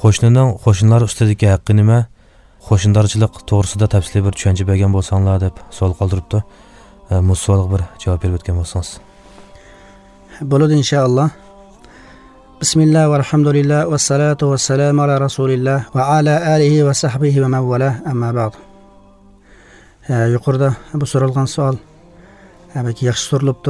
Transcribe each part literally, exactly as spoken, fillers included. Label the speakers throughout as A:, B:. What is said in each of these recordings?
A: qo'shnining qo'shnilar ustidagi haqqi nima? Qo'shnidarchilik to'g'risida tafsiliy bir tushuncha bergan bo'lsanglar deb savol qoldiribdi. Bu savolga bir javob berib o'tgan bo'lsangiz.
B: Bo'ladi inshaalloh. Bismillah va alhamdulillah va salatu va salam ala rasulillah va ala alihi va sahbihi va man wala amma ba'd. Yuqorida bu so'ralgan savol balki yaxshi so'ralibdi.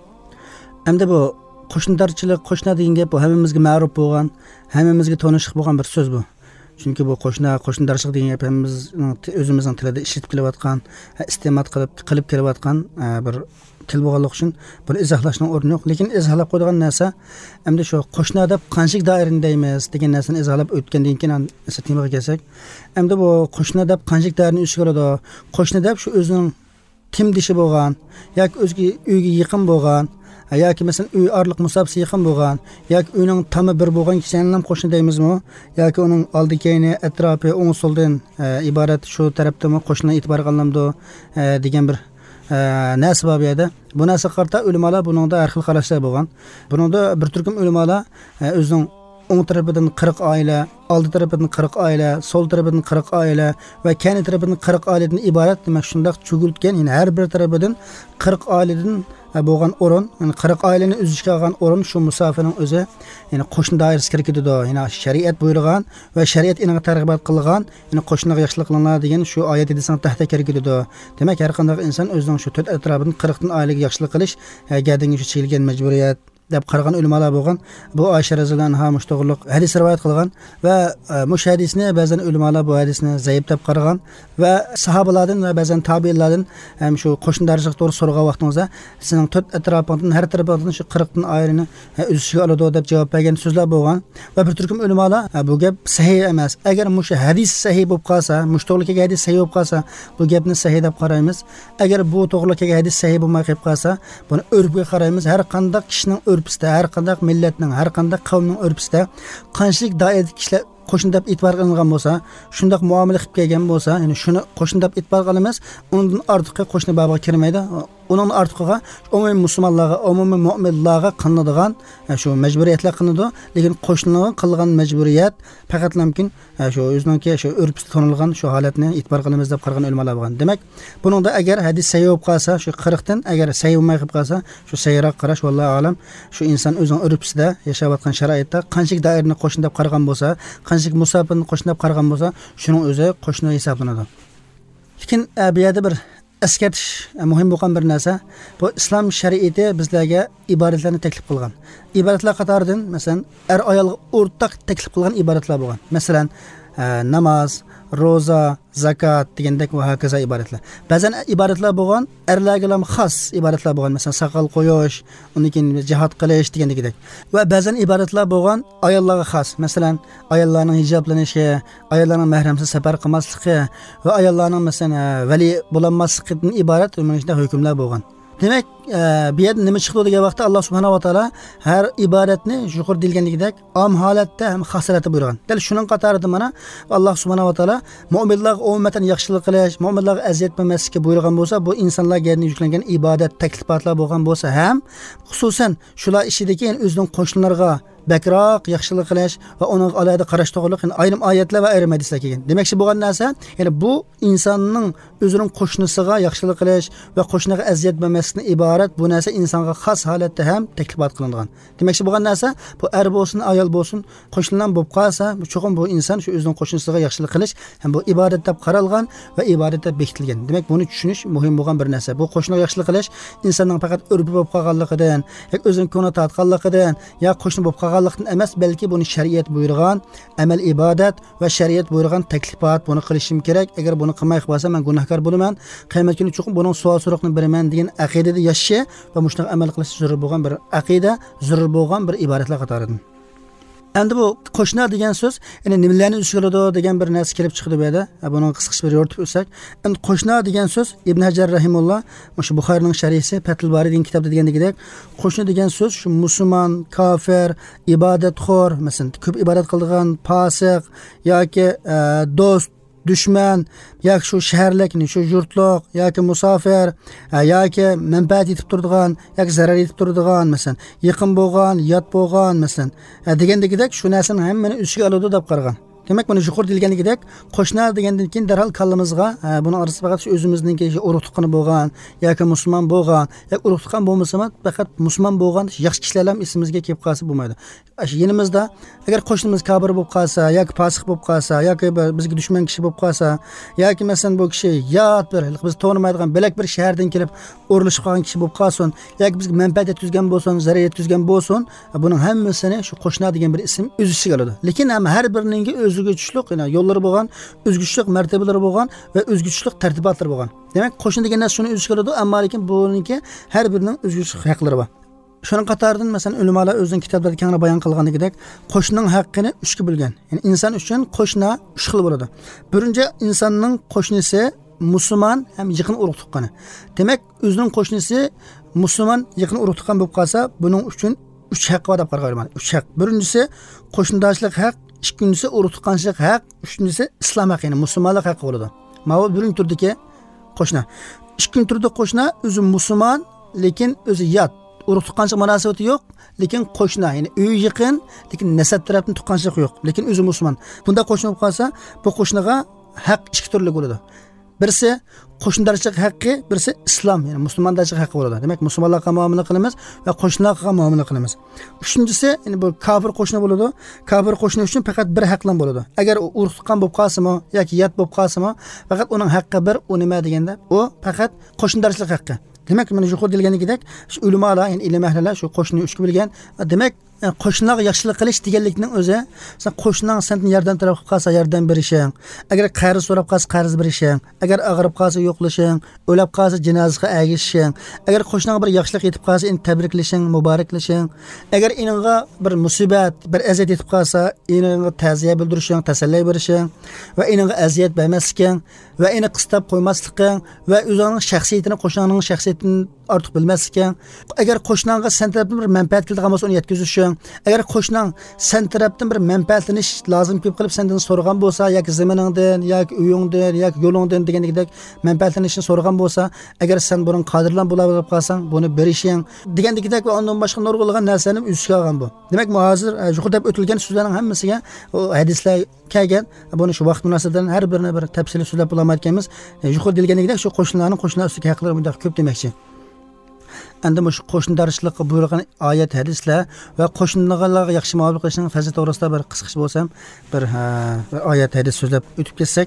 B: Endi bu qo'shnidarchilik, qo'shni degan gap bu hammamizga ma'ruf bo'lgan, hammamizga tanishiq bo'lgan bir so'z bu. Chunki bu qo'shni, qo'shnidarchilik degan gap hammamizning o'zimizning tilida ishlatib kelayotgan, iste'mol qilib qilib kelayotgan bir til bo'lganligi uchun buni izohlashning o'rni yo'q. Lekin izohlab qo'ygan narsa endi shu qo'shni deb qanchalik doirani deymiz degan narsani izohlab o'tgandan keyin esa temaga kelsak, endi bu qo'shni deb qanchalik doirani o'ziga oladi. Qo'shni deb shu o'zining timdishi bo'lgan yoki o'ziga uyga yaqin bo'lgan yoki masalan uy orliq musobaqasi yaqin bo'lgan yoki uyning tomi bir bo'lgan kishini ham qo'shni deymizmi yoki uning oldi keyni atrofi o'ng so'ldan iborat shu tarafdami qo'shni e'tibor qilinadi degan bir narsa bor edi. Bu narsa qarta ulamolar buningda har xil qarashlar bo'lgan. Buningda bir turkum ulamolar o'zining o'ng tarafidan qirq oila, oldi tarafidan qirq oila, so'l tarafidan qirq oila va keyni tarafidan qirq oiladan iborat demak shunday cho'giltgan, ya'ni har bir tarafidan qirq oiladan bo'lgan o'rin, ya'ni qirq oilani o'zishga olgan o'rin shu musofaning o'zi, ya'ni qo'shni doirasiga kiradi, ya'ni shariat buyurgan va shariat iniga targ'ibot qilgan, ya'ni qo'shniga yaxshilik qilinglar degan shu oyat edisang tahta kiradi. Demak har qanday inson o'zining shu to'rt atrofidan qirq dan oilaga yaxshilik qilish gadinga shu chekilgan majburiyat deb qaragan ulamolar bo'lgan. Bu Oysha roziyallohu anha mushto'g'liq hadis rivoyat qilgan va mush hadisni ba'zan ulamolar bu hadisni zaif deb qaragan va sahobalardan va ba'zan tabiinlardan ham shu qo'shnidarchilik to'g'ri so'ragan vaqtingizda sizning to'rt atrofingizdan har tarafingizdan shu qirq dan oilani o'zishiga oladi deb javob bergan so'zlar bo'lgan va bir turkum ulamolar bu gap sahih emas. Agar mush hadis sahih bo'lib qolsa, mushto'g'lik hadis sahih bo'lib qolsa, bu gapni sahih deb qaraymiz. Agar bu to'g'rlik hadis sahih bo'lmay qolib qolsa, buni urfga qaraymiz. Har qanday kishining urfida, har qanday millatning, har qanday qavmning urfida qanchalik doirada kishilar qo'shni deb e'tibor qilingan bo'lsa, shunday muomala qilib kelgan bo'lsa, ya'ni shuni qo'shni deb e'tibor qilamiz, undan ortiqqa qo'shni babiga kirmaydi. Uning ortiqqa umumiy musulmonlarga, umumiy mu'minlarga qilinadigan shu majburiyatlar qilinadi, lekin qo'shniga qilgan majburiyat faqat mumkin shu o'zininki shu urfda tonilgan shu holatni e'tibor qilamiz deb qaragan ulamolar bo'lgan. Demak, buningda agar hadis sahih bo'lib qolsa, shu qirq dan agar sahih bo'lmay qolib qolsa, shu sayroq qarash vallohu alam, shu inson o'zining urfida yashayotgan sharoitda qanchalik doirani qo'shni deb qaragan bo'lsa, qanchalik musofirni qo'shni deb qaragan bo'lsa, shuning o'zi qo'shni hisoblanadi. Lekin bu yerda bir eskartish muhim bo'lgan bir narsa, bu islom shariati bizlarga ibodatlarni taklif qilgan. Ibodatlar qatoridan masalan er ayolga o'rtaq taklif qilgan ibodatlar bo'lgan. Masalan, namoz, roza, zakat degandek va hokazo ibodatlar. Ba'zan ibodatlar bo'lgan, erlarga ham xos ibodatlar bo'lgan. Masalan, soqol qo'yish, undan keyin jihad qilish degandek. Va ba'zan ibodatlar bo'lgan ayollarga xos. Masalan, ayollarning hijoblanishi, ayollarning mahramsiz safar qilmasligi va ayollarning masalan vali bo'lanmasligidan iborat mana shunday hukmlar bo'lgan. Demak, bu yerda nima chiqdi degan vaqtda Alloh subhanahu va taolo har ibodatni yuqori deganligidek om holatda ham xos holatda buyurgan. Dal shuning qatorida mana Alloh subhanahu va taolo mu'minlarga umuman yaxshilik qilish, mu'minlarga aziyat bermaslikka buyurgan bo'lsa, bu insonlarga yuklangan ibodat taklifotlar bo'lgan bo'lsa ham, xususan shular ishidagi o'zining qo'shnilarga bakroq yaxshilik qilish va uning alohida qarash to'g'riliq ayrim oyatlar va ayrim hadislar kelgan. Demakchi bo'lgan narsa, ya'ni bu insonning o'zining qo'shnisiga yaxshilik qilish va qo'shniga aziyat bermaslikdan iborat. Bu narsa insonga xos holatda ham taklifot qilingan. Demakchi bo'lgan narsa, bu er bo'lsin, ayol bo'lsin, qo'shnilar bo'lib qolsa, bu cho'qim bu inson shu o'zining qo'shnisiga yaxshilik qilish ham bu ibodat deb qaralgan va ibodat deb bekitilgan. Demak, buni tushunish muhim bo'lgan bir narsa. Bu qo'shniga yaxshilik qilish insonning faqat urfi bo'lib qolganligidan, yoki o'zining ko'ngli tortganligidan, yoki qo'shni bo'lib qolganlikdan emas, balki buni shariat buyurgan amal ibodat va shariat buyurgan taklifot, buni qilishim kerak. Agar buni qilmay qolsa men gunohkor bo'laman. Qiyomat kuni cho'qim buning savol so'roqni beraman degan aqidada yashashi va mushunday amal qilish zarur bo'lgan bir aqida, zarur bo'lgan bir ibodatlar qatoridan. Endi bu qo'shni degan so'z, ya'ni nimalarni o'zgaradi degan bir narsa kelib chiqdi bu yerda. Buni qisqacha bir yoritib o'tsak, endi qo'shni degan so'z Ibn Hajar rahimulloh o'sha Buxoriyning sharhisi Fathul Bari degan kitobda degandek, qo'shni degan so'z shu musulmon, kofir, ibodatxo'r, masalan, ko'p ibodat qilgan, fosiq yoki do'st, dushman yoki shu shaharlikni, shu yurtliq yoki musofir yoki manfaat yetib turadigan yoki zarar yetib turadigan, masalan, yaqin bo'lgan, yot bo'lgan, masalan, degandagidek shu narsani hammani o'ziga oladi deb qaragan. Demak, buni yuqori deganligidek, qo'shna degandan keyin darhol kallamizga buni orasida faqat o'zimizningki urug' tuqqani bo'lgan yoki musulmon bo'lgan yoki urug' tuqqan bo'lmasa ham faqat musulmon bo'lgan yaxshi kishilar ham esimizga kelib qolsa bo'lmaydi. Yenimizda agar qo'shnimiz kafir bo'lib qolsa yoki fosiq bo'lib qolsa yoki bizga dushman kishi bo'lib qolsa yoki masalan bu kishi yot bir biz to'g'rimaydigan bilak bir shahardan kelib o'rlashib qolgan kishi bo'lib qolsin yoki bizga manfaat yetkazgan bo'lsin, zarar yetkazgan bo'lsin, buning hammasini shu qo'shna degan bir ism o'z ichiga oladi. Lekin ham har birining o'ziga tushliq yo'llari bo'lgan, o'zguchilik martabalari bo'lgan va o'zguchilik tartibotlari bo'lgan. Demak, qo'shna degan narsa shuni o'z ichiga oladi, ammo lekin buningki har birining o'zguchilik haqlari bor. Shuning qatoridan masalan ulamolar o'zining kitoblarida keng bayon qilganidek, qo'shnining haqqini uchga bo'lgan. Ya'ni inson uchun qo'shna uch xil bo'ladi. Birinchi, insonning qo'shnisi musulmon ham yaqin urug' tuqqani. Demak, o'zining qo'shnisi musulmon yaqin urug' tuqqan bo'lib qolsa, buning uchun uch haq bor deb qarayman. uch haq. Birinchisi qo'shnidoshlik haq, ikkinchisi urug' tuqqanchilik haq, uchinchisi islom haqqi, ya'ni musulmonlik haqqi bo'ladi. Mana bu birinchi turdagi qo'shna. Ikkinchi turdagi qo'shna o'zi musulmon, lekin o'zi yot, urug' tuqqanchilik munosabati yo'q, lekin qo'shna, ya'ni uy yaqin, lekin nasab tarafdan tuqqanchilik yo'q, lekin o'zi musulmon. Bunda qo'shna bo'lib qolsa, bu qo'shnaga haq ikki turli bo'ladi. Birisi qo'shnidoshlik haqqi, birisi islom, ya'ni musulmondoshlik haqqi bo'ladi. Demak, musulmonlarga muomala qilamiz va qo'shnilarga muomala qilamiz. Uchinchisi, ya'ni bu kafir qo'shni bo'ladi. Kafir qo'shni uchun faqat bir haqlan bo'ladi. Agar u urug' tuqqan bo'lib qolsa-mo yoki yot bo'lib qolsa-mo, faqat uning haqqi bir, u nima deganda, u faqat qo'shnidoshlik haqqi. Demak, mana yuqori deganligidek, shu ulamolar, ya'ni ilm ahlilar shu qo'shni uchga bo'lgan. Demak, qo'shnilarga yaxshilik qilish deganlikning o'zi, sen qo'shnining sendan yordam talab qilib qolsa, yordam berishing, agar qarz so'rab qolsa, qarz berishing, agar og'rib qolsa, yo'qlashing, o'lib qolsa, janozasiga agishishing, agar qo'shniga bir yaxshilik yetib qolsa, uni tabriklashing, muboraklashing, agar iningga bir musibat, bir aziyat yetib qolsa, iningga ta'ziya bildirishing, tasalli berishing va iningga aziyat bermasliging va uni qistab qo'ymasliging va o'zining shaxsiyatini, qo'shnining shaxsiyatini ortiq bilmasliging, agar qo'shniga sen tarafdan bir manfaat keladigan bo'lsa, uni yetkazishing, agar qo'shning sen tarafdan bir manfaatlanish lozim kelib qilib sendan so'ragan bo'lsa, yoki zaminingdan, yoki uyingdan, yoki yo'lingdan degandek manfaatlanishni so'ragan bo'lsa, agar sen buning qodirlan bo'la bilib qolsang, buni berishing degandek va undan boshqa nurg'ulg'an narsani o'ziga olgan bu. Demak, bu hozir yuqorida o'tilgan so'zlarning hammasiga hadislar kelgan. Buni shu vaqt munosabatidan har birini bir tafsili so'zlab bo'lmayotganmiz. Yuqorida deganidek shu qo'shnilarning qo'shnilar ustiga haqlari bunday ko'p demoqchi. Endi bu qo'shnidoshlikqa buyurgan oyat, hadislar va qo'shnilarga yaxshi muomala qilishning fazilati to'g'risida bir qisqacha bo'lsam, bir oyat, hadis so'zlab o'tib ketsak.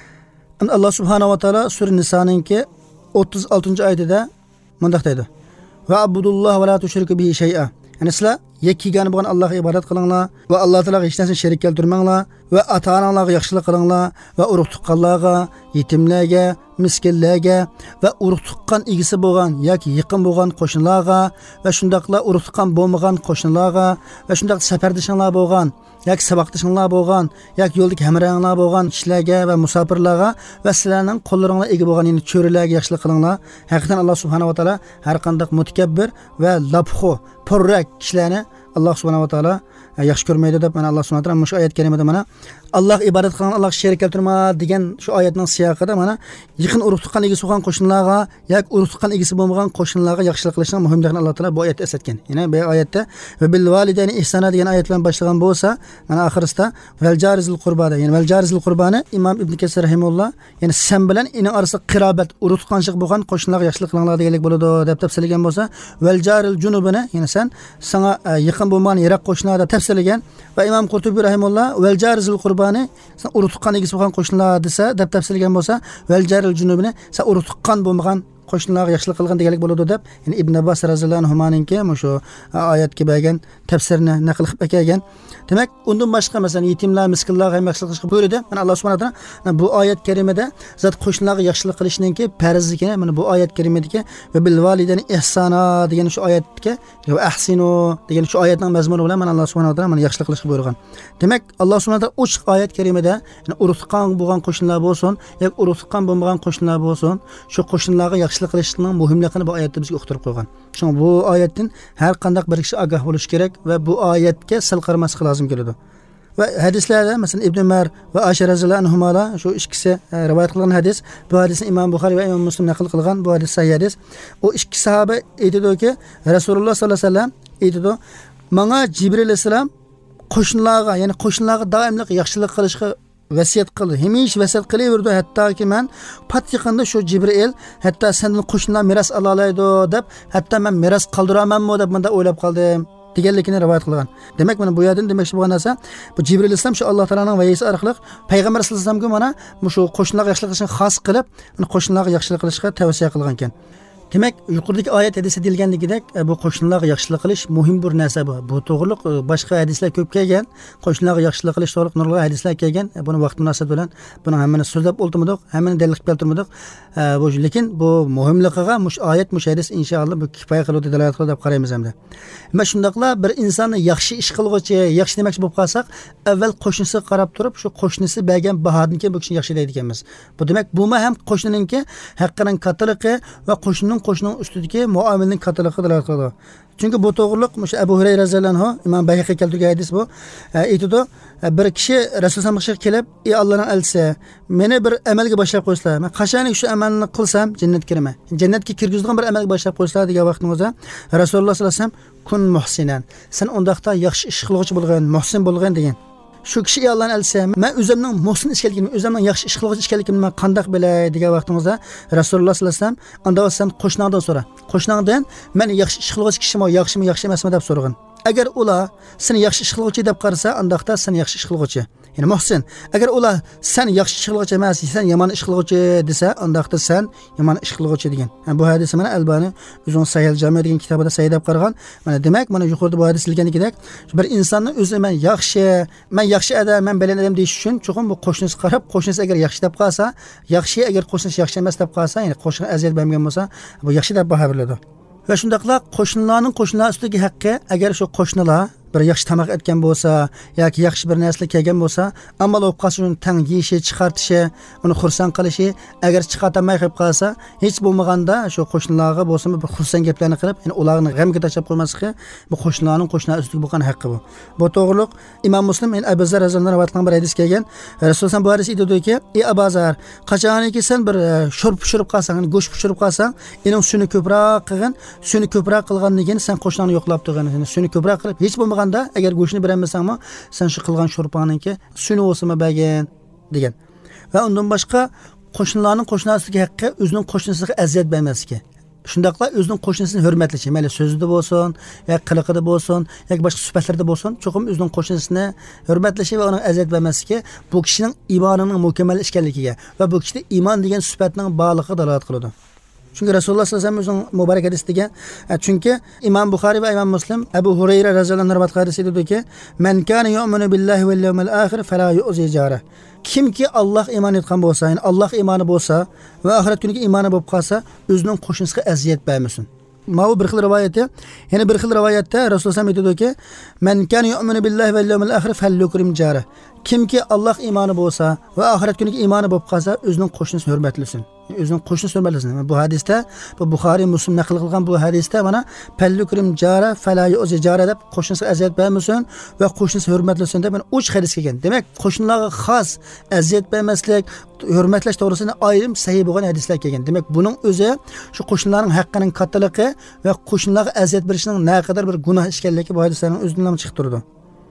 B: Alloh subhanahu va taolo sura Niso'ningki o'ttiz oltinchi oyatida mundaq deydi: "Va abudulloh va la tushriku bihi shay'a." Ya'ni sizlar yekkigani bo'lgan Allohga ibodat qilinglar va Alloh taolaga hech narsani sherik keltirmanglar va ota-onalarga yaxshilik qilinglar va urug' tuqqanlarga, yetimlarga, miskinlarga va urug' tuqqan egisi bo'lgan yoki yaqin bo'lgan qo'shnilarga va shundaqla urug' tuqqan bo'lmagan qo'shnilarga va shundaq safardishinglar bo'lgan yoki saboqdishinglar bo'lgan yoki yo'ldagi hamrohinglar bo'lgan kishilarga va musofirlarga va sizlarning qo'llaringlar ega bo'lgan ya'ni cho'rilarga yaxshilik qilinglar. Haqiqatan Alloh subhanahu va taolo har qanday mutakabbir va labxu, porrak kishilarni Alloh subhanahu va taolo yaxshi ko'rmaydi deb mana Alloh subhanahu va taolo shu oyat karimada mana Alloh ibodat qilgan, Alloh sherik keltirma degan shu oyatning siyaqida mana yaqin urug' tuqqan egisi bo'lgan qo'shnilarga yoki urug' tuqqan egisi bo'lmagan qo'shnilarga yaxshilik qilishning muhimligini Alloh taolo bu oyatda eslatgan. Ya'ni bu oyatda va bil validayni ihsana degan oyat bilan boshlagan bo'lsa, mana oxirisida val jarizil qurbada, ya'ni val jarizil qurbani Imom Ibn Kasir rahimulloh, ya'ni sen bilan ini orasida qirobat, urug' tuqqanchilik bo'lgan qo'shnilarga yaxshilik qilinglar deganlik bo'ladi deb tafsirlagan bo'lsa, val jaril junubini, ya'ni sen sana yaqin bo'lmagan yiroq qo'shnilarga tafsirlagan va Imom Qurtubiy rahimulloh val jarizil qurbani sen urug' tuqqan egisi bo'lgan qo'shnilar desa deb tafsirlagan bo'lsa, val jaril junubini sen urug' tuqqan bo'lmagan qo'shnilarga yaxshilik qilgan deganlik bo'ladi deb, ya'ni Ibn Abbos radhiyallohu anhumaningki shu oyatga bergan tafsirni naql qilib kelgan. Demak, undan boshqa masalan yetimlar, miskinlarga ham yaxshilik qilishga buyurdi. Mana Alloh subhanahu va taolo bu oyat karimada zot qo'shnilarga yaxshilik qilishninki farzligini mana bu oyat karimadagi va bil validani ihsana degan shu oyatga va ahsinu degan shu oyatning mazmuni bilan mana Alloh subhanahu va taolo mana yaxshilik qilishga buyurgan. Demak, Alloh subhanahu va taolo ochiq oyat karimada urug' tuqqan bo'lgan qo'shnilar bo'lsin yoki urug' tuqqan bo'lmagan qo'shnilar bo'lsin, shu qo'shnilarga yaxshilik qilishning muhimligini bu oyatda bizga uqtirib qo'ygan. Shuning bu oyatdan har qanday bir kishi ogoh bo'lish kerak va bu oyatga sil qaramaslik lozim keladi. va hadislarda masalan ibn Umar va Aisha roziyallohu anhular shu ikkisi rivoyat qilgan hadis. Bu hadisni Imom Buxoriy va Imom Muslim naql qilgan. Bu hadis sahih hadis. O ikki sahoba aytadiki, Rasululloh sollallohu alayhi vasallam aytadi, "Menga Jibril alayhisalom qo'shnilarga, ya'ni qo'shnilarga doimli yaxshilik qilishga vasiyat qildi. Hemish vasiyat qilaverdi, hattoki men pat yaqinda shu Jibril hatto sendan qo'shnilar meros ola oladi deb, hatto men meros qoldiramanmi deb menda o'ylab qoldim." deganligini rivoyat qilgan. Demak, mana bu yerdan demoqchi bo'lgan narsa, bu Jibril alayhisalom shu Alloh taolaning vahiysi orqali payg'ambar sollallohu alayhi vasallamga mana shu qo'shnilarga yaxshilik qilishni xos qilib, qo'shnilarga yaxshilik qilishga tavsiya qilgan ekan. Demak, yuqoridagi oyat hadisida deyilganidek, bu qo'shnilarga yaxshilik qilish muhim bir narsa bu. Bu to'g'riliq boshqa hadislar ko'p kelgan. Qo'shnilarga yaxshilik qilish to'g'riliq nurli hadislar kelgan. Buni vaqt munosabati bilan buni hammani so'zlab o'ltirmadik, hammani dalil qilib o'ltirmadik. Bu lekin bu muhimligiga mush oyat, mush hadis inshaalloh bu kifoya qiladi, dalolat qiladi deb qaraymiz hamda. Mana shundaqla bir insonni yaxshi ish qilg'uchi, yaxshi demoqchi bo'lib qolsak, avval qo'shnisiga qarab turib, shu qo'shnisi bergan bahodan keyin bu kishini yaxshi deydi ekanmiz. Bu demak, bu ham qo'shnininki haqqining kattaligi va qo'shnining qo'shnining ustidagi muomalaning kattaligi dalolat qiladi. Chunki bu to'g'riliq mush Abu Hurayra roziyallohu anhu Imom Bayhaqiy keltirgan hadis bu. Aytadi, bir kishi Rasulullohga kelib, "Ey Allohning elchisi, meni bir amalga boshlab qo'ysalar, men qachon shu amalni qilsam jannatga kiraman. Jannatga kirgizadigan bir amalga boshlab qo'ysalar" degan vaqtimizda Rasululloh sollallohu alayhi vasallam kun muhsinan. Sen undaqda yaxshi ish qiluvchi bo'lgan, muhsin bo'lgan degan. Shu kishi ey Allohning elchisi, men o'zimning muhsin ish kelganimni, o'zimning yaxshi ish qiluvchi ish kelganimni men qanday bilay degan vaqtimizda Rasululloh sollallohu alayhi vasallam unda sen qo'shningdan so'ra. Qo'shningdan men yaxshi ish qiluvchi kishimi, yaxshimi, yaxshi emasmi deb so'ragan. Agar ular seni yaxshi ish qiluvchi deb qarasa, undaqda sen yaxshi ish qiluvchi. Ya'ni muhsin. Agar ular sen yaxshi ish qiluvchi emas, sen yomon ish qiluvchi desa, undaqda sen yomon ish qiluvchi degan. Yani bu hadis mana Albani o'zining Sahih al-Jami degan kitobida sahih deb qaragan. Mana demak, mana yuqorida bu hadis ilganidek, bir insonni o'zi men yaxshi, men yaxshi adam, men bilan adam deyish uchun cho'qim bu qo'shnisi qarab, qo'shnisi agar yaxshi deb qolsa, yaxshi, agar qo'shnisi yaxshi emas deb qolsa, ya'ni qo'shni aziyat bermagan bo'lsa, bu yaxshi deb baho beriladi. Va shundaqla qo'shnilarning qo'shnilar ustidagi haqqi, agar shu qo'shnilar bir yaxshi tamoq etgan bo'lsa yoki yaxshi bir narsa kelgan bo'lsa, ammo o'qib qolsa uni tang yeyishi, chiqartishi, uni xursand qilishi, agar chiqartamay qolib qolsa, hech bo'lmaganda shu qo'shnilarga bo'lsa bir xursand gaplarni qilib, ya'ni ularni g'amga tashlab qo'ymasligi bu qo'shnilarning qo'shnilar ustiga bo'lgan haqqi bu. Bu to'g'riliq Imom Muslim men Abu Zar roziyallohu anhu rivoyat qilgan bir hadis kelgan. Rasululloh bu hadis aytadiki, "Ey Abu Zar, qachoniki sen bir sho'r pishirib qolsang, go'sht pishirib qolsang, ening suni ko'proq qilgin, suni ko'proq qilgandan keyin sen qo'shnilarni yo'qlab turgan, suni ko'proq qilib hech bo'lmaganda agar go'shtni bermasangmi, sen shu qilgan sho'rpaningki suni o'simi bergan" degan. Va undan boshqa qo'shnilarning qo'shnisiga haqqi o'zining qo'shnisiga aziyat bermasligi. Shundaqla o'zining qo'shnisini hurmatlashi, mayli so'zida bo'lsin, yoki qiliqida bo'lsin, yoki boshqa suhbatlarda bo'lsin, cho'qim o'zining qo'shnisini hurmatlashi va uning aziyat bermasligi bu kishining iymonining mukammal ekanligiga va bu kishida iymon degan sifatning borligiga dalolat qiladi. Chunki Rasululloh sollallohu alayhi vasallam o'zining muborak hadisida, chunki Imom Buxoriy va Imom Muslim Abu Hurayra roziyallohu anhu rivoyat qilgan hadisda, "Man kana yu'minu billahi wal yawmil akhir fala yu'zi jara." Kimki Alloh iymon etgan bo'lsa, ya'ni Alloh iymoni bo'lsa va oxirat kuniga iymoni bo'lib qolsa, o'zining qo'shnisiga aziyat bermasin. Mana bu bir xil rivoyatda, yana bir xil rivoyatda Rasululloh sollallohu alayhi vasallam aytadiki, "Man kana yu'minu billahi wal yawmil akhir falyukrim jara." Kimki Alloh iymoni bo'lsa va oxirat kuniga iymoni bo'lib qolsa, o'zining qo'shnisini hurmatlasin. O'zining qo'shnisi hurmatlasin. Bu hadisda, bu Buxoriy, Muslim naql qilgan bu hadisda mana "Falyukrim jara fala yu'zi jara" deb qo'shnisiga aziyat bermasin va qo'shnisi hurmatlasin deb uch hadis kelgan. Demak, qo'shnilarga xos aziyat bermaslik, hurmatlash to'g'risida ayrim sahih bo'lgan hadislar kelgan. Demak, buning o'zi shu qo'shnilarning haqqining kattaligi va qo'shnilarga aziyat berishning naqadar bir gunoh ekanligi bu hadislarning o'zidan chiqib turadi.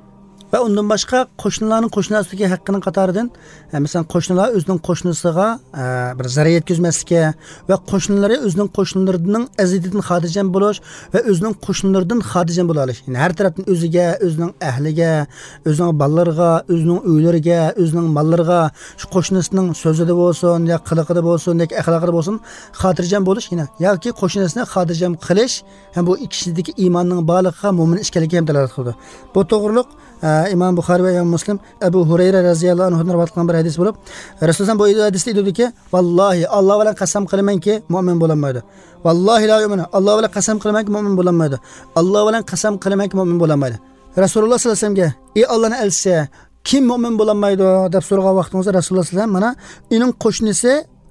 B: Va undan boshqa qo'shnilarning qo'shnisiga haqqining qatoridan, masalan, qo'shnilar o'zining qo'shnisiga bir zarar yetkazmasligi va qo'shnilari o'zining qo'shnilarining aziyatidan xotirjam bo'lish va o'zining qo'shnilaridan xotirjam bo'la olish. Ya'ni har tarafdan o'ziga, o'zining ahliga, o'zining bolalariga, o'zining uylariga, o'zining mollariga, shu qo'shnisining so'zida bo'lsin, yoki qiliqida bo'lsin, yoki axloqida bo'lsin, xotirjam bo'lish, ya'ni yoki qo'shnisini xotirjam qilish, ham bu ikkisidagi iymonning borligiga, mo'min ekanligiga ham dalolat qiladi. Bu to'g'riliq Imom Buxoriy va Imom Muslim Abu Hurayra roziyallohu anhu rivoyat qilgan bir hadis bo'lib, Rasululloh bu hadisda aytadiki, "Vallohi Alloh bilan qasam qilamanki, mu'min bo'lamaydi. Vallohi la yu'minu. Alloh bilan qasam qilamanki, mu'min bo'lamaydi. Alloh bilan qasam qilamanki, mu'min bo'lamaydi." Rasululloh sollallohu alayhi vasallamga, "Ey Allohning elchisi, kim mu'min bo'lamaydi?" deb so'ragan vaqtimizda Rasululloh sollallohu alayhi vasallam mana uning qo'shnisi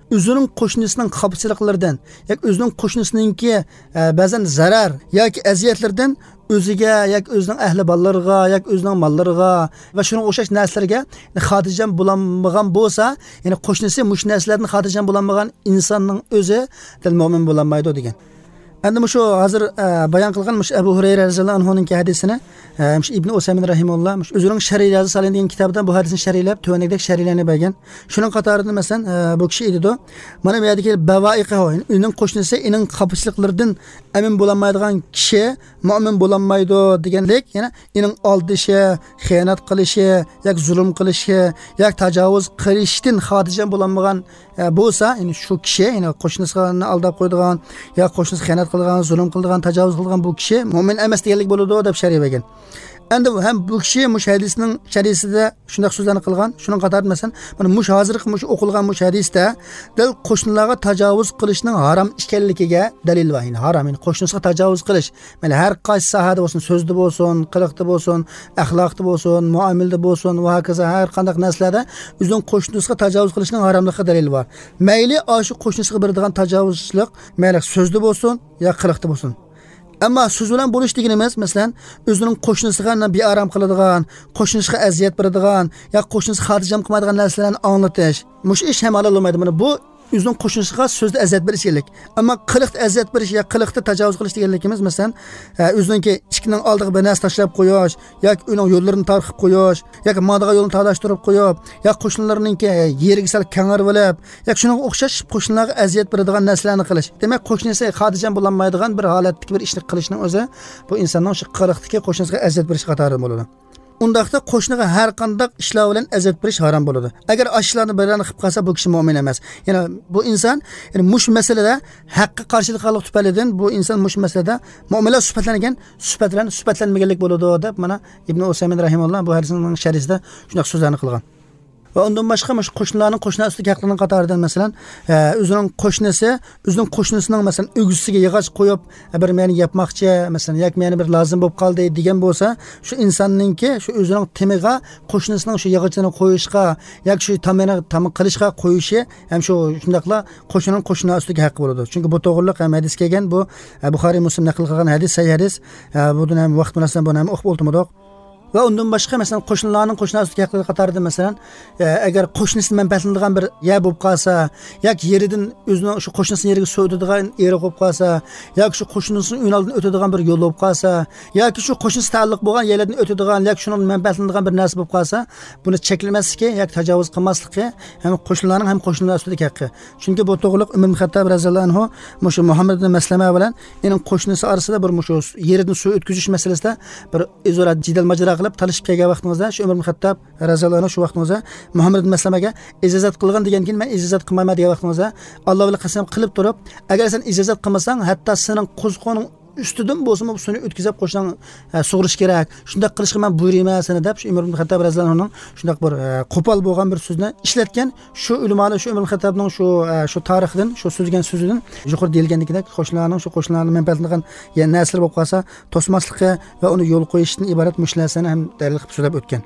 B: o'zining qo'shnisining xavfsizliklaridan yoki o'zining qo'shnisiningki ba'zan zarar yoki aziyatlardan o'ziga yoki o'zining ahli bolalariga yoki o'zining mollariga va shunga o'xshash narsalarga xotirjam bo'lmagan bo'lsa, ya'ni qo'shnisi mush narsalardan xotirjam bo'lmagan insonning o'zi dil mo'min bo'lolmaydi degan. Endi shu hozir bayon qilgan mush Abu Hurayra roziyallohu anhuning hadisini mush Ibn Usaymin rahimahulloh mush o'zining sharhiy yozi solingan kitobida bu hadisni sharhlab tuvandek sharhlarni bergan. Shuning qatorida masalan bu kishi edi-do, mana bu yerdagi bavaiqa, uning qo'shnisi uning xavfsizliklaridan amin bo'lolmaydigan kishi mu'min bo'lolmaydi deganlik, yana uning aldishi, xiyonat qilishi, yoki zulm qilishi, yoki tajovuz qilishdan xotirjam bo'lolmagan bo'lsa, ya'ni shu kishi, ya'ni qo'shnisini aldab qo'ydigan, yoki qo'shnisi xiyonat qilgan, zulm qilgan, tajovuz qilgan bu kishi mu'min emas deganlik bo'ladi deb sharh bergan. Endi ham bu kishi mush hadisning sharhisida shunday so'zlarni qilgan. Shuning qatorida masalan, mana mush hozir mush o'qilgan mush hadisda dil qo'shnilarga tajovuz qilishning harom ekanligiga dalil var. Yani harom, yani qo'shnisiga tajovuz qilish. Mana har qaysi sohada bo'lsin, so'zda bo'lsin, qiliqda bo'lsin, axloqda bo'lsin, muomalada bo'lsin va hokazo har qanday narsalarda o'zining qo'shnisiga tajovuz qilishning haromligiga dalil var. Mayli shu qo'shnisiga beradigan tajovuzlik, mayli so'zda bo'lsin yo qiliqda bo'lsin. Ammo so'z bilan bo'lish deganimiz, masalan, o'zining qo'shnisiga bearam qiladigan, qo'shnisiga aziyat beradigan, yoki qo'shnisi xotirjam qilmaydigan narsalarni anglatish. Mush ish ham halol bo'lmaydi. Mana bu o'zining qo'shnisiga so'zda aziyat berishlik. Ammo qiliqda aziyat berish yoki qiliqda tajovuz qilish deganligimiz, masalan, o'zininki ishkining oldiga bir narsa tashlab qo'yish, yoki uning yo'llarini tarqib qo'yish, yoki modiga yo'lni talashtirib qo'yib, yoki qo'shnilarninki yeriga sal kang'arib olib, yoki shunga o'xshash qo'shnilarga aziyat beradigan narsalarni qilish. Demak, qo'shnisi xotirjam bo'lolmaydigan bir holatdagi bir ishni qilishning o'zi bu insonning shu qiliqdagi qo'shnisiga aziyat berish qatori bo'ladi. Undaqda qo'shniga har qanday ishlar bilan aziyat berish harom bo'ladi. Agar ashlarni birini qilib qolsa, bu kishi mu'min emas. Ya'ni bu inson, ya'ni mush masalada haqqi qarshilik qilib tufaylidan bu inson mush masalada mu'minlar sifatlangan, sifatlan sifatlanmaganlik bo'ladi deb mana Ibn Usaymin rahimahulloh bu hadisning sharhisida shunday so'zlarni qilgan. Va undan boshqa mush qo'shnilarning qo'shnilar ustiga haqlarining qatoridan masalan, o'zining qo'shnisi, o'zining qo'shnisining masalan o'g'isiga yig'ach qo'yib, bir meni yapmoqchi, masalan, yoki meni bir lozim bo'lib qoldi degan bo'lsa, shu insonninki shu o'zining temiga qo'shnisining shu yig'achini qo'yishga, yoki shu tamini tam qilishga qo'yishi ham shu shundaqla qo'shnining qo'shnilar ustiga haqqi bo'ladi. Chunki bu to'g'riliq ham hadis kelgan, bu Buxoriy Muslim naql qilgan hadis, sahih hadis. Bundan ham vaqt bilan buni ham o'qib o'ltirmadik. Va undan boshqa masalan qo'shnilarning qo'shnilar ustiga haqqi qatorida masalan agar qo'shnisi manfaatlanadigan bir yer bo'lib qolsa yoki yeridan o'zini shu qo'shnisining yeriga so'yadigan eri bo'lib qolsa yoki shu qo'shnisining uy oldidan o'tadigan bir yo'l bo'lib qolsa yoki shu qo'shnisi taalluq bo'lgan yerlardan o'tadigan yoki shuni manfaatlanadigan bir narsa bo'lib qolsa buni cheklamaslikka yoki tajovuz qilmaslikka ham qo'shnilarning ham qo'shnilar ustidagi haqqi. Chunki bu to'g'riliq Umar ibn Xattob raziyallohu anhu mushu Muhammad ibn Maslama bilan uning qo'shnisi orasida bir mushu yeridan suv o'tkazish masalasida bir izorat jidal majra qilib talashib kelgan vaqtimizda shu Umar ibn Xattob raziyallohu anhu shu vaqtimizda Muhammad ibn Maslamaga ijozat qilgan degan keyin men ijozat qilmayman degan vaqtimizda Alloh bilan qasam qilib turib, agar sen ijozat qilmasang, hatto sening qo'zg'oning ustidan bo'lsa-mu suni o'tkazib qo'shdan sug'urish kerak. Shunday qilishga men buyurmayman seni deb shu Umar ibn Xattob raziyallohu anhu shunday bir qo'pol bo'lgan bir so'zni ishlatgan. Shu ulamolar shu Umar ibn Xattobning shu shu tarixdan, shu so'zgan so'zidan yuqori deyilgandagidek qo'shnilarning shu qo'shnilarning manfaatlangan yana narsalar bo'lib qolsa, to'smasligi va uni yo'l qo'yishdan iborat mushlarsani ham dalil qilib so'zlab o'tgan.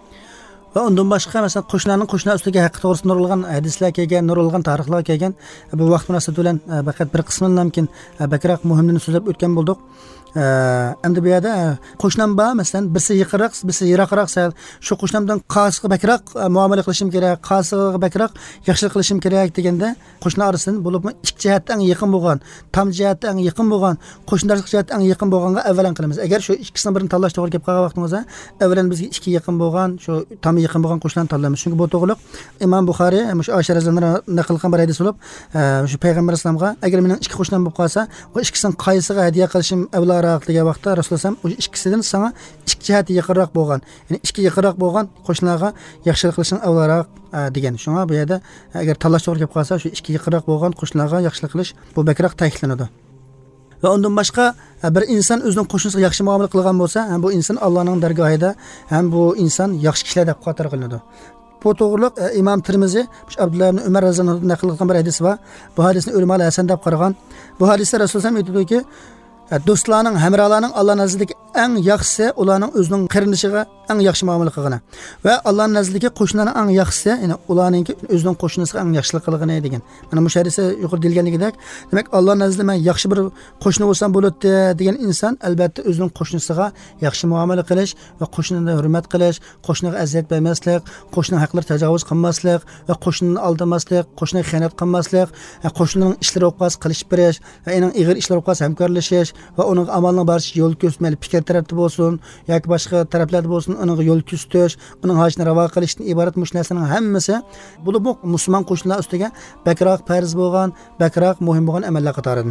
B: Va undan boshqa masalan qo'shnilarning qo'shnilar ustiga haqqi to'g'risida nurilgan hadislar kelgan, nurilgan tarixlar kelgan. Bu vaqt munosabati bilan faqat bir qismini mumkin bakroq muhimini so'zlab o'tgan bo'ldik. Endi bu yerda qo'shnim bor, masalan, birsi yiqroq, birsi yiroqroq, shu qo'shnimdan qasiga bakroq muomala qilishim kerak, qasiga bakroq yaxshilik qilishim kerak deganda qo'shnilar orasidan bo'libmi ikki jihatdan yaqin bo'lgan, tam jihatdan yaqin bo'lgan, qo'shnilarlik jihatdan yaqin bo'lganga avvalan qilamiz. Agar shu ikkisini birini tanlash to'g'ri kelib qolgan vaqtimizda, avvalan bizga ikki yaqin bo'lgan, shu tam yaqin bo'lgan qo'shnilarni tanlaymiz. Chunki bu to'g'riliq Imom Buxoriy shu Oysha roziyallohu anha naql qilgan bir hadis bo'lib, shu payg'ambar islomga agar mening ikki qo'shnim bo'lib qolsa, o ikkisini qaysiga hadiya qilishim avvalroq degan vaqtda Rasululloh o'sha ikkisidan sana ikki jihati yaqinroq bo'lgan, ya'ni ikki yaqinroq bo'lgan qo'shnilarga yaxshilik qilishing avvalroq degan. Shunga bu yerda agar tanlash to'g'ri kelib qolsa, shu ikki yaqinroq bo'lgan qo'shnilarga yaxshilik qilish bu bakroq ta'kidlanadi. Va undan boshqa bir inson o'zining qo'shnisiga yaxshi muomala qilgan bo'lsa, ham bu inson Allohning dargohida ham bu inson yaxshi kishilar deb qator qilinadi. Bu to'g'riliq Imom Tirmiziy Abdulloh ibn Umar roziyallohu anhu naql qilgan bir hadis va bu hadisni ulamolar hasan deb qaragan. Bu hadisda Rasululloh aytdiki, do'stlarning, hamrohlarning Alloh nazdidagi eng yaxshisi ularning o'zining qarindishiga eng yaxshi muomala qilgani va Alloh nazdidagi qo'shnilarning eng yaxshisi, ya'ni ularning o'zining qo'shnisiga eng yaxshilik qilgani degan. Mana bu hadisda yuqori deilganligidek, demak Alloh nazdida men yaxshi bir qo'shni bo'lsam bo'ladi degan inson albatta o'zining qo'shnisiga yaxshi muomala qilish va qo'shnini hurmat qilish, qo'shniga aziyat bermaslik, qo'shni haqlari tajovuz qilmaslik va qo'shnini aldamaslik, qo'shniga xiyonat qilmaslik, qo'shnining ishlari o'qas qilish berish va uning ig'ir ishlari o'qas hamkorlashish va uning amalning baricha yo'l ko'rsatmayli fikr tarafda bo'lsin yoki boshqa taraflarda bo'lsin, uning yo'l ko'rsatish, uning hojini ravo qilishdan iborat mush narsaning hammasi bu musulmon qo'shnilar ustiga bakroq farz bo'lgan, bakroq muhim bo'lgan amallar qatoridan.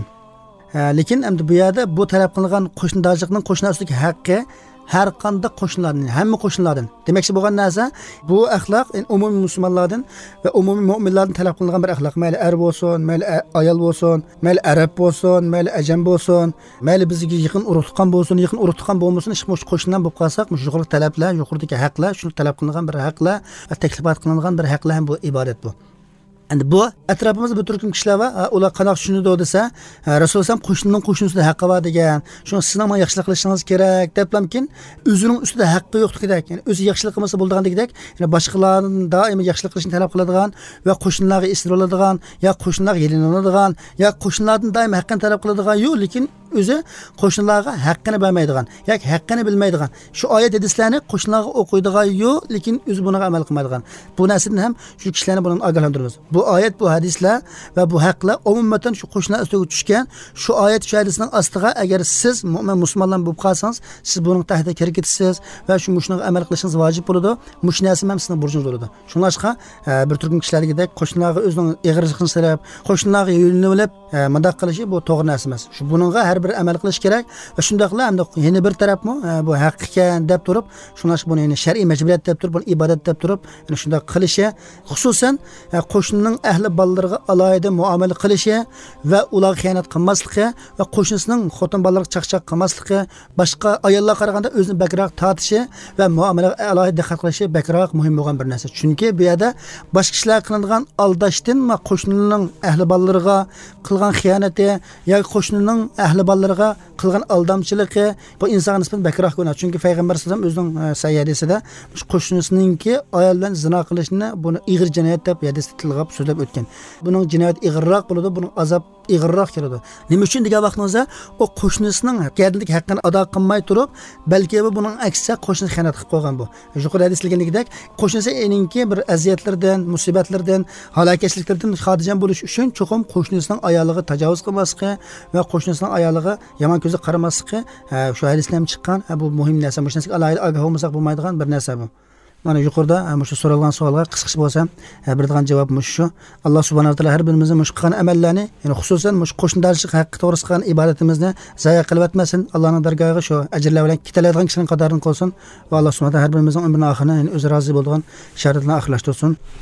B: Lekin endi bu yerda bu talab qilingan qo'shnidorchilikning qo'shnilar ustiga haqqi har qanday qo'shnilarning, hamma qo'shnilardan. Demakchi bo'lgan narsa bu axloq umumiy musulmonlardan va umumiy mu'minlardan talab qilingan bir axloq. Mayli er bo'lsin, mayli ayol bo'lsin, mayli arab bo'lsin, mayli ajam bo'lsin, mayli bizga yaqin urug'liqan bo'lsin, yaqin urug'liqan bo'lmasin, ish qo'shnidan bo'lib qolsak, shu yuqori talablar, yuqoridagi haqlar, shuni talab qilingan bir haqlar va taklifot qilingan bir haqlar ham bu ibodat bu. Endi bu atrofimizda bir turkum kishilar va ular qanaq tushunadi desa, Rasululloh ham qo'shnining qo'shnisida haqqi bor degan. Shuni siz ham yaxshilik qilishingiz kerak deblamkin, o'zining ustida haqqi yo'qligidek, ya'ni o'zi yaxshilik qilmasa bo'lganligidek, ya'ni boshqalarning doim yaxshilik qilishni talab qiladigan va qo'shnilarga istir oladigan, yo qo'shnilarga yelinadigan, yo qo'shnilardan doim haqqini talab qiladigan yo'q, lekin o'zi qo'shnilarga haqqini bermaydigan yoki haqqini bilmaydigan. Shu oyat hadislarni qo'shnilarga o'qiydigan yo'q, lekin o'zi bunaqa amal qilmaydigan. Bu narsadan ham shu kishilarni bundan ogohlantiramiz. Bu oyat, bu hadislar va bu haqlar umuman shu qo'shnilar ustiga tushgan. Shu oyat, shu hadisning ostiga agar siz mo'min musulmonlar bo'lib qolsangiz, siz buning tahtida kirib ketasiz va shu mushunga amal qilishingiz vojib bo'ladi. Mush narsa ham sizning burchingiz bo'ladi. Shunlashqa bir turkum kishilargidek qo'shnilarga o'zining ig'irligini silab, qo'shnilarga yo'lini bilib, mundaq qilishi bu to'g'ri narsa emas. Shu buningga har bir amal qilish kerak va shundaqla hamda yana bir tarafmi bu haq ekan deb turib, shunlashqa buni yana shar'iy majburiyat deb turib, buni ibodat deb turib, yana shunday qilishi, xususan qo'shnining ahli bolalarga alohida muomala qilishi va ularga xiyonat qilmasligi va qo'shnisining xotin bolalarga chaqchaq qilmasligi, boshqa ayollarga qaraganda o'zini bakroq tortishi va muomalaga alohida diqqat qilishi bakroq muhim bo'lgan bir narsa. Chunki bu yerda boshqa kishilar qiladigan aldashdan va qo'shnining ahli bolalariga qilgan xiyonati yoki qo'shnining ahli bolalariga qilgan aldamchiligi bu insonga nisbatan bakroq gunoh. Chunki payg'ambar sollallohu alayhi vasallam o'zining sayyadisida qo'shnisiningki ayol bilan zina qilishni buni ig'ir jinoyat deb hadisda tilg'ab so'zlab o'tgan. Buning jinoyat ig'irroq bo'ladi, buning azob ig'irroq keladi. Nima uchun degan vaqtimizda u qo'shnisining haqqidagi haqqini ado qilmay turib, balki bu buning aksi qo'shnisi xiyonat qilib qo'ygan bu. Yuqori hadisligidek qo'shnisi eninki bir aziyatlardan, musibatlardan, halokatliklardan xotirjam bo'lish uchun cho'qim qo'shnisining ayoliga tajovuz qilmasligi va qo'shnisining ayoliga yomon ko'zga qaramasligi shu hadisdan chiqqan bu muhim narsa. Shu narsaga alohida ogoh bo'lmasak bo'lmaydigan bir narsa bu. Mana yuqorida shu so'ralgan savolga qisqacha bo'lsa beradigan javob shu. Alloh subhanahu va taolo har birimizning mush qilgan amallarni, ya'ni xususan mush qo'shnilarchilik haqqi to'g'risida qilgan ibodatimizni zayi qilib o'tmasin. Allohning dargohiga shu ajrlar bilan ketiladigan kishining qatoridan qolsin va Alloh subhanahu va taolo har birimizning umrining oxirini o'zi rozi bo'lgan sharoitlarni oxirlashtirsin.